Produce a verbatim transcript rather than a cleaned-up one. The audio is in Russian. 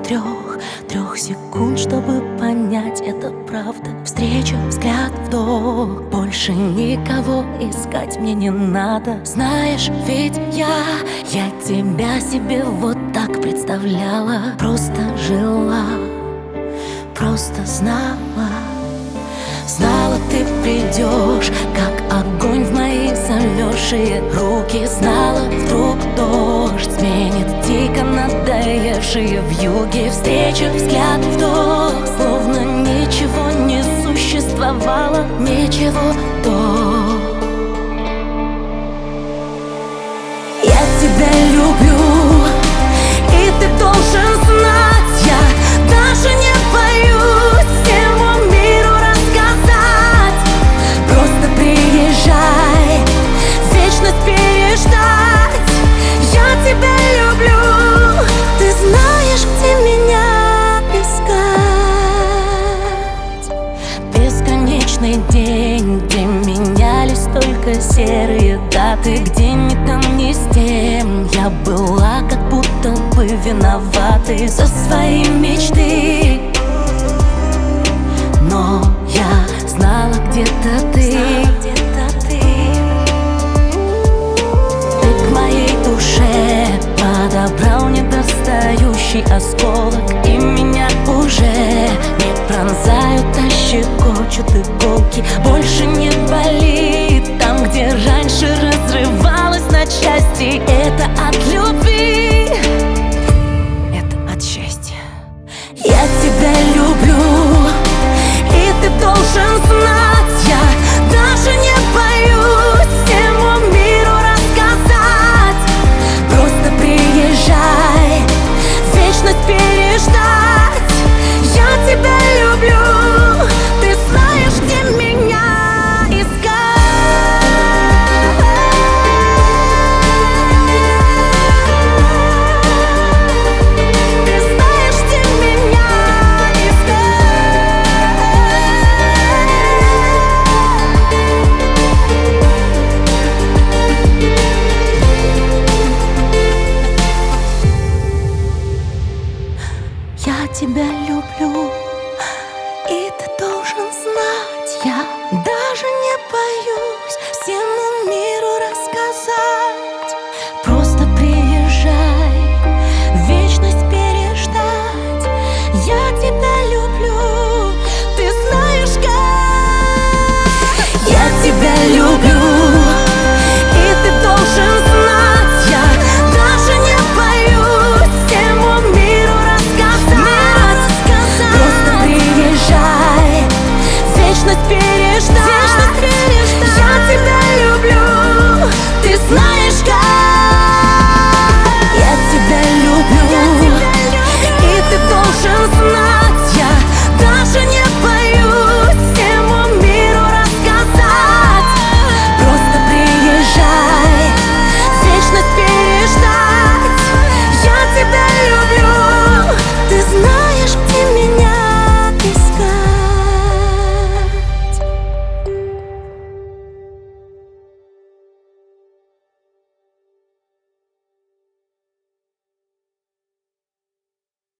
трех, трех секунд, чтобы понять, это правда. Встреча, взгляд, вдох. Больше никого искать мне не надо. Знаешь, ведь я, я тебя себе вот так представляла. Просто жила, просто знала. Знала, ты придешь, как огонь в мои замерзшие руки. Знала, вдруг дождь сменит дико надоевшие вьюги. Встреча, взгляд, вдох, словно ничего не существовало, ничего до. Я тебя люблю, и ты должен знать, я даже не боюсь всему миру рассказать. Просто приезжай, вечность переждать. Я тебя люблю, ты знаешь, где меня искать. Бесконечный день, где менялись только серые даты, где ни там, ни с тем я была как будто бы виноватой за свои мечты. Но я знала, где-то ты, ты к моей душе подобрал недостающий осколок, и меня уже не пронзают, а щекочут иголки. Больше не болит там, где раньше разрывалась на части.